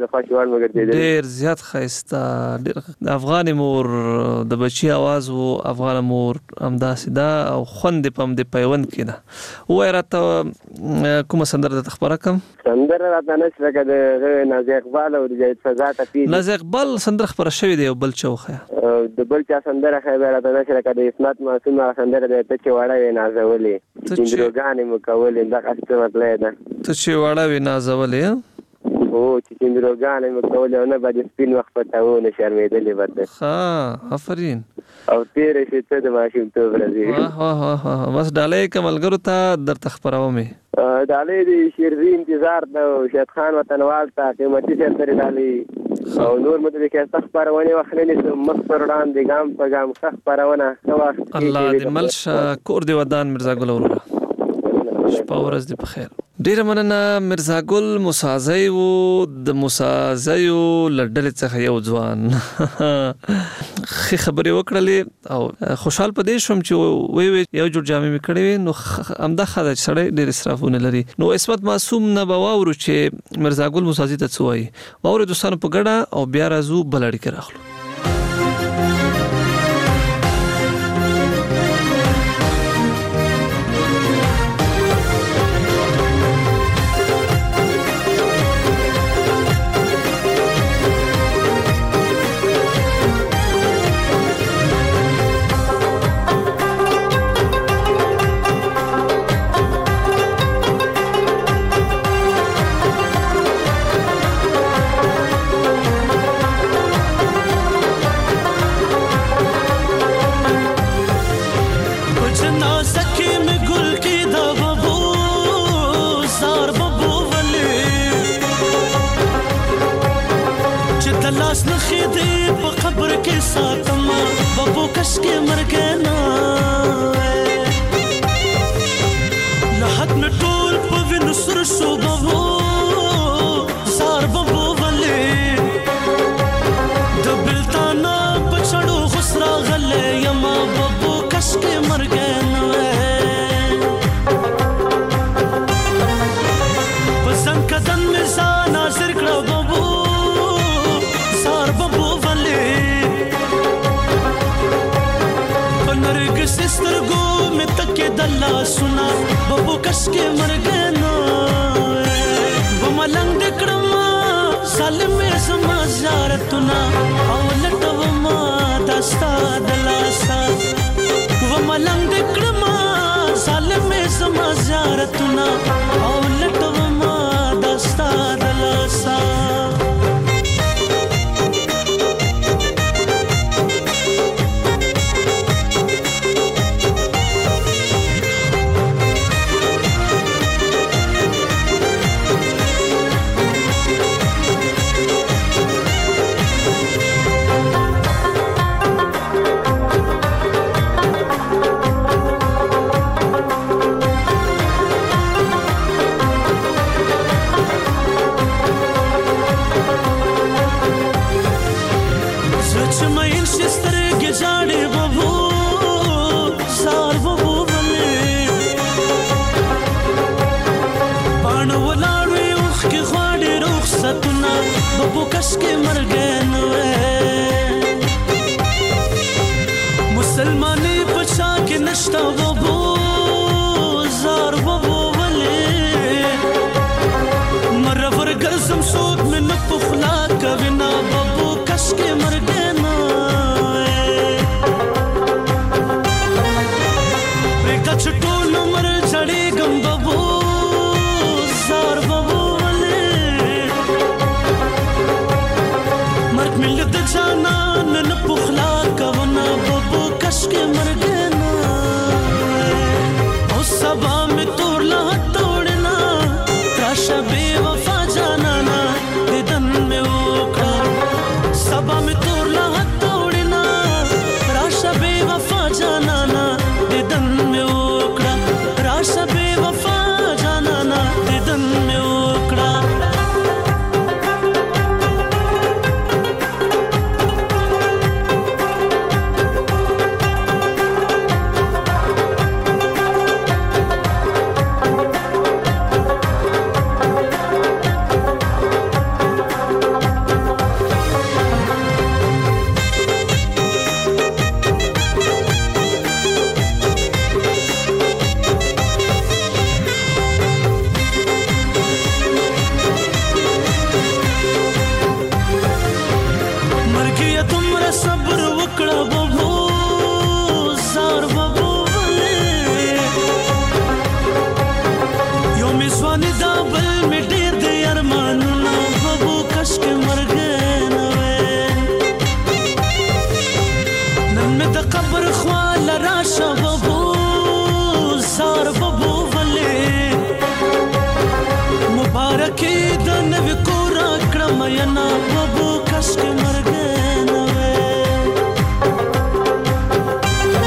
ډېر زیات ښایسته د افغان مور د بچي आवाज وو افغان مور همداسې دا او خوند په هم د پیوند کې ده ووایه راته کومه سندره درته خپره کړم سندره راته نشته لکه د نازي اقبال او د جاوید فضا ته نازي اقبال سندره خپره شوې دی یو بل چا وښیه د بل چا سندره ښه راته نشته لکه د عصمت معصوم سندره دی ته چې وړه وې نازولې چندروګانې مو کولې دغه څه مطلب ده ته چې وړه وې نازولې او چې چندروګانې مو کولې او نه به د سپین وخت پټوو نه شرمېدلې به ته ښه آفرین او تېره شي ته د ماشومتوب ورځې بس ډالۍ که ملګرو ته درته خپروم ډالۍ د شیرزي انتظار ته او شهید خان وطنوال ته قیمتي صاحب سره ډالۍ او نور مو ته د ښایسته خپرونې وخت نه نیسم مخ پر وړاندې ګام په ګام ښه خپرونه ښه وخت الله دې مل شه کور دې ودان مرزا ګل وروره شپه ورځ دې په خیر ډیره مننه مرزا ګل موسازی وو د موسازیو لړډلې څخه یو ځوان خبرې وکړلې او خوشحال پدې شوم چې وی یو جوړ جامې مې کړې نو امدا خدای سره ډېر اسرافونه لري نو اسمت معصوم نه باور چې مرزا ګل موسازی ته څه وایي باور دوستانو په ګډه او بیا راځو بلړی کې راخلو لاس نخې دې په قبر کې ساتم بابو کش کې مرګ نه لحد مې ټول په وینو سر شو بابو زار بابو ولې د بلتانا پچړو خسرا غلې یما بابو کش کې مرګ نه پسند کدن مې ځان حاضر کړو بابو सिस्टर गो में तके दल्ला सुना बबू कस के मर गए ना वो मलंग दिकड़मा साल में समा ज़ारतुना औलट वो मा दस्ता दलासा वो मलंग दिकड़मा साल में समा ज़ारतुना औलट वो मा दस्ता दलासा बबू कस के मर गए नवे मुसलमानी बचा के नश्ता बबू जार बबू वले मरवर गजम सोद में न पुखला कविना बबू कस के मर गए नवे बेटा छुटो नंबर चढ़ी गम बबू जार बबू मिलत जाना नन पुखला कवना बबू कश के मर गए ना उस सबा में तोड़ला तोड़ना त्राशा बेवफा जाना ना दिदन में ओखा सबा में तोड़ला तोड़ना त्राशा बेवफा जाना ना दिदन में ओखा त्राशा बेवफा जाना ना दिदन में ओखा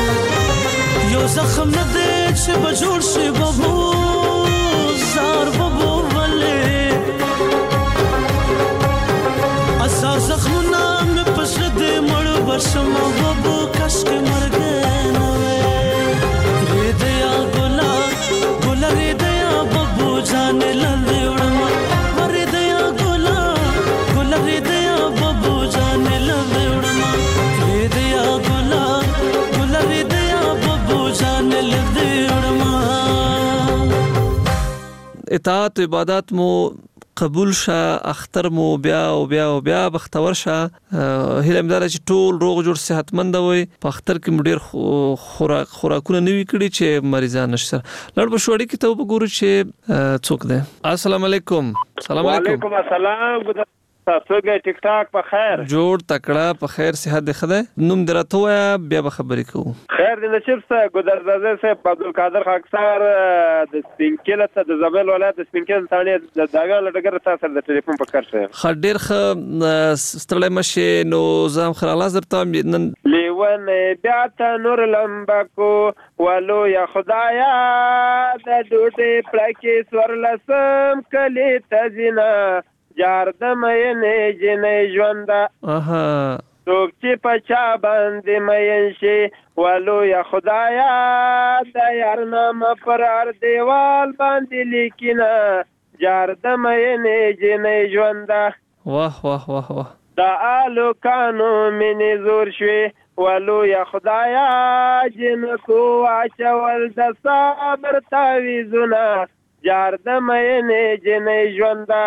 زخم نه دی چې به جوړ شي ببو زار ورشم بابو کشک مرگنه ریدیا گلا گلا ریدیا بابو جان لندی وڑما ریدیا گلا گلا ریدیا بابو جان لندی وڑما ریدیا گلا گلا ریدیا بابو جان لندی وڑما. اطاعت و عبادت مو قبول شه، اختر مو بیا او بیا او بیا بختور شه. هیله مې داره چې ټول روغ جوړ صحتمند وي. په اختر کې مو ډېر خوراکونه نوي کړي چې مریضان نشته. لړ به شو اړیکې ته وګورو چې څوک دی. السلام علیکم. سلام علیکم. وعلیکم السلام. تاسو ټیک ټاک په خیر جوړ تکړه په خیر صحت دی خدای. نوم درته وایا بیا به خبرې کوو. خیر دی نشیر صاحب ګدرزاده صاحب عبدالقادر خاکسار د سپینکل ته د زابل ولایت د سپینکل ثانیه د داګه لټګر تاسو د ټلیفون په کار شه خډیر خ ستړی مشه نو زم خلاص درته نن لیون بیا ته نور لمبکو ولو یا خدایا د ډوټه پړکې سورلسم کلی تزینا جار د مینې جنې ژونده څوک چې پچا باندې مین شي ولو یا خدایا د یار نامه پر هر دیوال باندې لیکینه جار د مینې جنې ژونده. واه واه واه واه د آلو کانو مینې زور شوي ولو یا خدایا جنکو واچول د صبر تعویذونه جار د مینې جنې ژونده.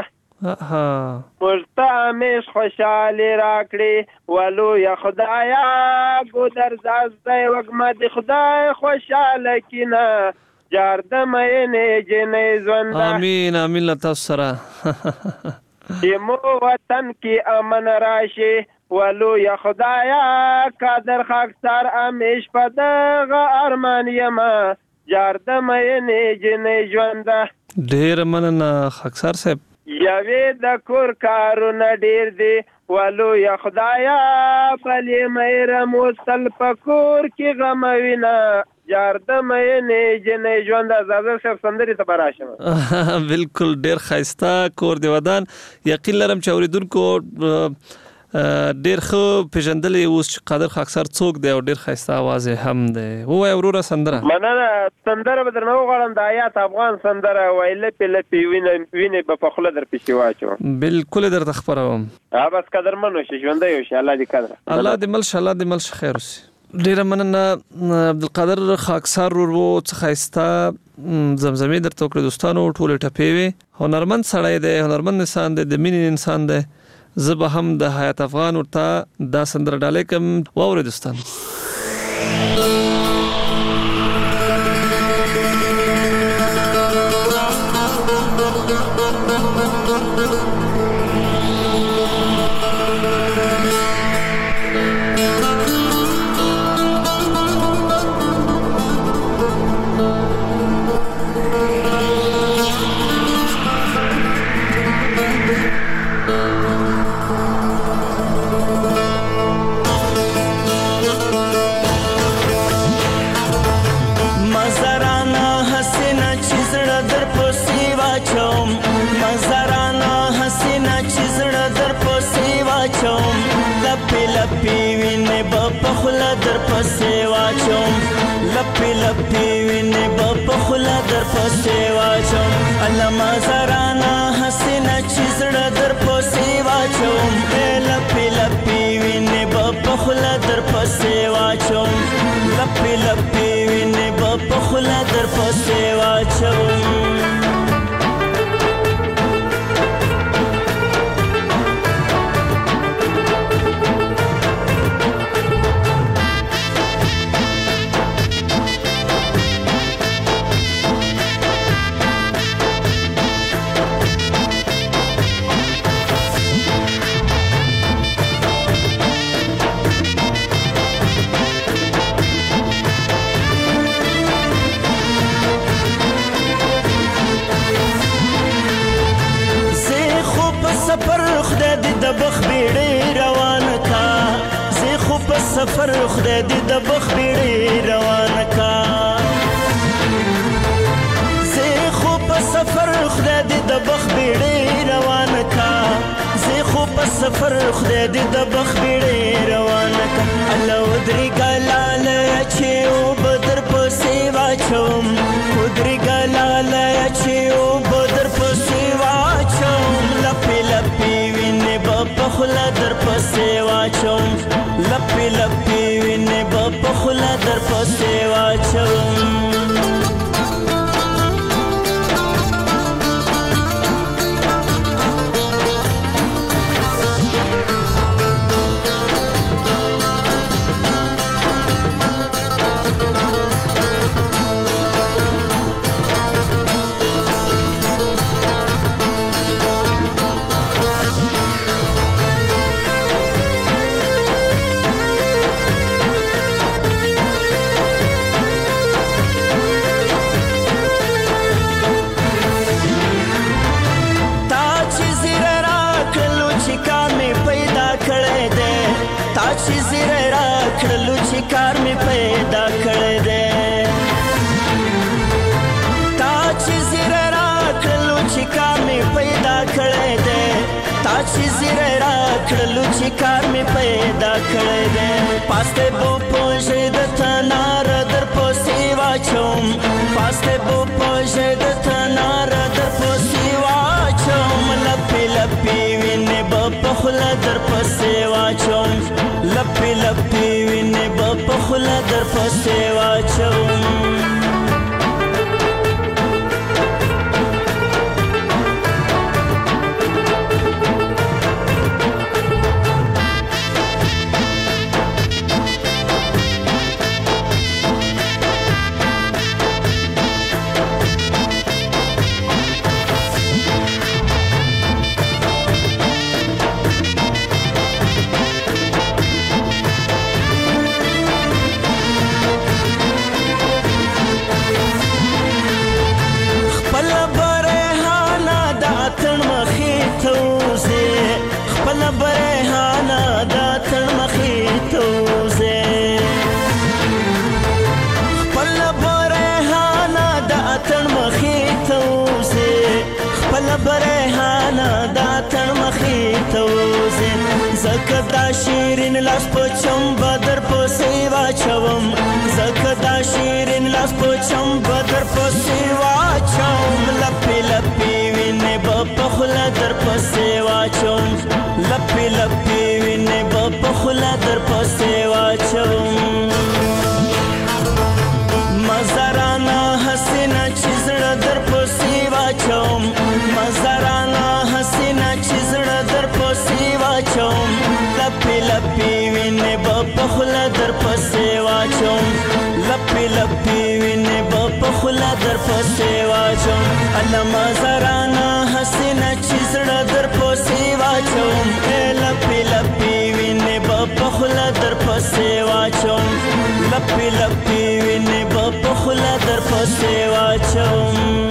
مستعمش خوشحالی راکړي ولو یا خدایا ګودر زازدای وګما د خدای خوشحاله کینا جار د مینې جنې ژونده. امین امین تاسو سره مو وطن کې امن راشي ولو یا خدایا قادر خاکسار امیش په دغه ارمان یما جار د مینې جنې ژونده. ډېر مننه خاکسار صاحب. یوې د کور کارونه ډېر دي ولو یا خدایا بلې مېره موسل په کور کې غموینه جار د مینې جنې ژونده. زازر صاحب سندرې ته به راشم. بالکل ډېر ښایسته کور دی ودان. یقین لرم چې اورېدونکو ډېر ښه پېژندلی اوس چې قادر خاکسار څوک دی او ډېر ښایسته اواز یې هم دی. ووایه وروره سندره. مننه. سندره به درنه وغواړم د آیات افغان سندره وایي لپې لپې وینې به په خوله در پسې واچوم. بالکل یې درته خپروم. بس قدرمن اوسې ژوندی اوسې الله دې قدره. الله دې مل شه الله دې مل شه خیر اوسې. ډېره مننه عبدالقادر خاکسار ورو څه ښایسته زمزمې درته وکړې دوستانو. ټولې ټپې وې. هنرمند سړی دی هنرمند انسان دی د مینې انسان دی. زه به هم د حیات افغان ورته دا سندره ډالۍ کړم. واورئ دوستانو. لپی لپی وینې به په خوله در پسې واچوم علامه زرانا حسینه چې زړه در پسې واچوم لپی لپی وینې به په خوله در پسې واچوم لپی لپی وینې به په خوله در پسې واچوم. سفر خدای دې د بخ بیړې روان کا زه خو په سفر خدای دې د بخ بیړې روان کا زه خو په سفر خدای دې د بخ بیړې روان کا مالا ودرګه لاله چې اوبه در پسې واچوم ودرګه لاله چې اوبه در پسې واچوم لپې لپې وینې به په خوله در پسې واچوم لپې لپې وینې به په خوله در پسې واچوم کار می پیدا کړی دی تا چې زیره راکړلو چې کار می پیدا کړی دی تا چې زیره راکړلو چې کار می پیدا کړی دی پاسته بو پوجې د تنار در پسې واچوم پاسته بو پوجې د تنار در پسې واچوم لپې لپې وینې به په خوله در پسې واچوم لپې لپې وینې به په خوله در پسې واچوم زکه دا شیرین لاس په چمبه در پسې واچوم زکه دا شیرین لاس په چمبه در پسې واچوم لپې لپې وینې به په خوله در پسې واچوم لپې لپې وینې به په خوله در پسې واچوم مزارانه حسینه چې زړه در پسې واچوم مزارانه حسینه چې زړه در پسې واچوم لپې لپې وینې به په خوله در پسې واچوم لپې لپې وینې به په خوله در پسې واچوم الله مزارانه حسینه چې زړه در پسې واچوم لپې لپې وینې به په خوله در پسې واچوم لپې لپې وینې به په خوله در پسې واچوم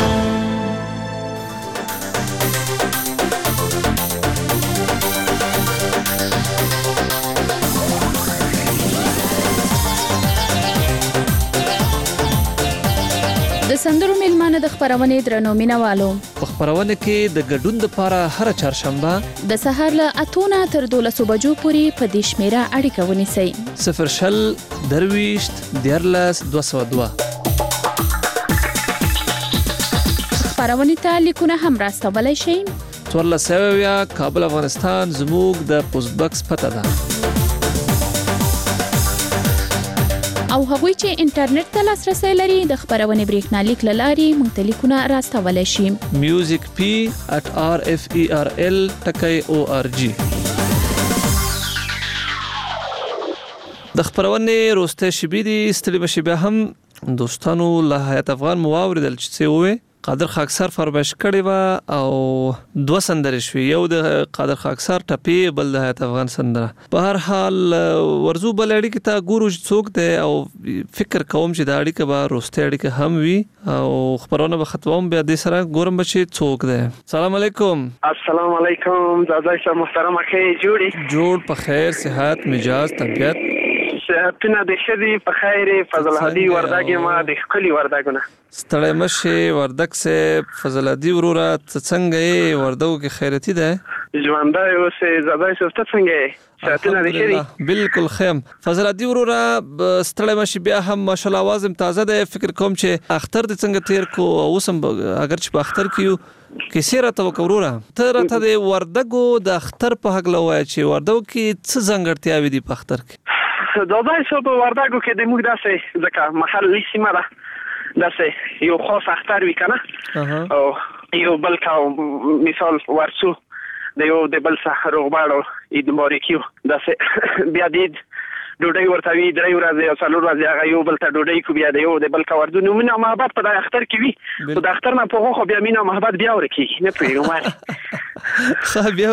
د سندرو میلمانه د خبرونې درنو مینوالو په خبرونه کې د ګډون لپاره هر چهارشنبه د سهار له 8 نه تر 12 بجو پورې په دې شمیره اړیکه ونیسئ 0 درويشت دیرلس 202 خبرونه ته لیکونه هم راستولای شئ تورله سویا کابل افغانستان زموږ د پوسټ باکس پته ده او هغوی چې انټرنیټ ته لاسرسي لري د خبرونه بریښنالیک لاري مونږ ته لیکونه راستولای شي musicp@rferl.org د خبرونه روسته شبيدي ستړي بشي به هم دوستانو له حیات افغان مواوردل چې څه وې قادر خاکسار فرمایش کړی و او دوه سندرې شوې یو د قادر خاکسار ټپی بل د حیات افغان سندره په هر حال ورزو بل اړیکه ته ګورو څوک دی او فکر کوم چې دا اړیکه به روسته اړیکه هم وي او خبرونه به ختموم بیا د سره ګورم بچي څوک دی السلام علیکم السلام علیکم دادا صاحب محترم اخی جوړ په خیر صحت مزاج طبيعت صحتونه د شدي په خیر فضل هدي وردګ ما د خپل وردګونه ستړی مشه وردګ سه فضل هدي وروره څنګه یې وردو کې خیرتي ده ژوندی اوسې زده شو ته څنګه ساتنه لري بالکل خیم فضل الدین وروره ستړی مشي بیا هم ماشاءالله आवाज تازه ده فکر کوم چې اختر د څنګه تیر کو اوس هم اگر چې په اختر کې کیسه راته وروره ته راته د وردګو د اختر په حق لوي چې وردګو کې څه ځانګړتیاوې دي په اختر کې زده شو په وردګو کې د موږ داسې ځکه محلي سیمه ده داسې یو خاص اختر وی کنه او یو بل کا مثال ورسو د یو د بل سره روغباړو اید مبارکیو داسې بیا دید ډوډۍ ورته وی درې ورځې او څلور ورځې هغه یو بل ته ډوډۍ کو بیا د یو د بل کا وردو نو مینه محبت په د اختر کې وی خو د اختر نه په خو بیا مینه محبت بیا ورکیږي نه پوهیږم خو بیا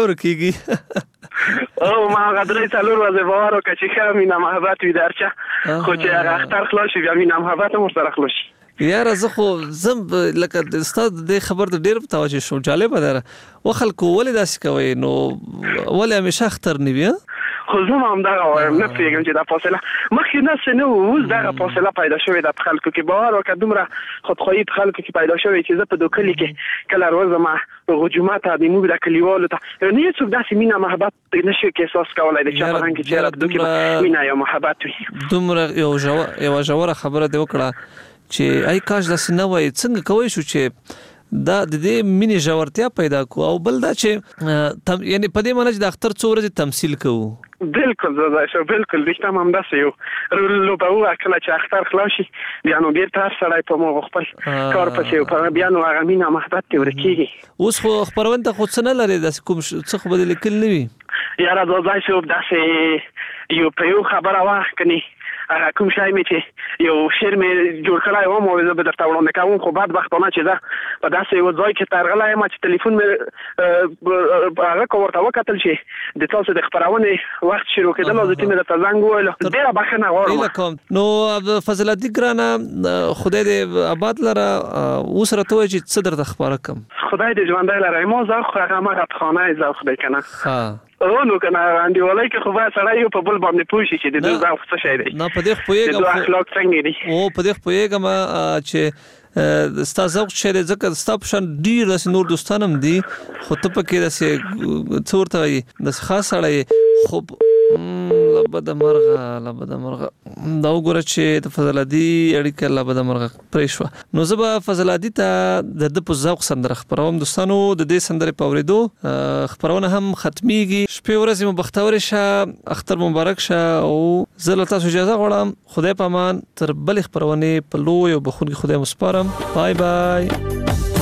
ورکیږي او ما غدرې څلور ورځې واره چې ښه مینه محبت وی درچا خو چې هغه اختر خلاص بیا مینه محبت هم سره خلاص یاره زه خو زم لکه استاد د خبر د ډیر توجه شو جالب ده وخلکو ولې داسې کوي نو ولې همیشه اختر نیوي خو زه هم دا وایم نه پیږم چې دا فاصله مخکې نه سنو اوس دا فاصله پیدا شوې د خلکو کې باور وکړه دومره خودخواهی په خلکو کې پیدا شوې چې زه په دوکلي کې کله ورځم په غجومات د موږ د کلیوالو ته نه څوک داسې مینا محبت نشي کې احساس کولای د چا په رنګ چې را دوکي مینا یا محبت وي دومره یو جوړه خبره دی وکړه چې ای کاش داسې نه وای څنګه کوي شو چې دا د دې مینې ژورتیا پیدا کو او بل دا چې یعنی په دې معنی چې د اختر څو ورځې تمثيل کوو بالکل زړه شو بالکل د تمام داسې یو لو په وکړه چې اختر خلاص شي بیا نو بیرته سړی په مو خپل کار پسې په بیا نو هغه مینا محبت ته ورکیږي اوس خو خبرونه خو څه نه لري د کوم څه خو بدل کړي نه وي یاره زړه شو داسې یو په یو خبره واکني کوم شای می چې یو شعر می جوړ کړای و مو زه به درته وړاندې کوم خو بعد وختونه چې دا په داسې یو ځای کې ترغلای ما چې ټلیفون می هغه کوورته وکتل چې د تاسو د خبرونه وخت شروع کېدل او چې مې درته زنګ وویل ډیره بخښنه غواړم نو فضل الدین ګرانه خدای دې آباد لره اوس راته وایي چې څه درته خبره کوم خدای دې ژوندی لره ما زه خو هغه ما خانه زه خدای کنه ها نو کنه انډیوالای کې خو به سړی په بل باندې پوښي چې د دوی ځاو څه شي دی نه په دې خپويګم اخلاق څنګه دي او په دې خپويګم چې ستاسو څه دې ځکه ستاسو شان ډیر د نور دوستانم دي خو ته پکې د څورته د خاص اړې خو لبد مرغه دا وګوره چې د فضل الدی اړیکه لبد مرغه پرېښو نو زه به فضل الدی ته د په ذوق سندره خبروم دوستانو د دې سندره په اوریدو خبرونه هم ختميږي شپه ورځې مو بختور شه اختر مبارک شه او زه له تاسو اجازه غواړم خدای په امان تر بل خبرونه په لوی او بخونګي خدای مسپارم بای بای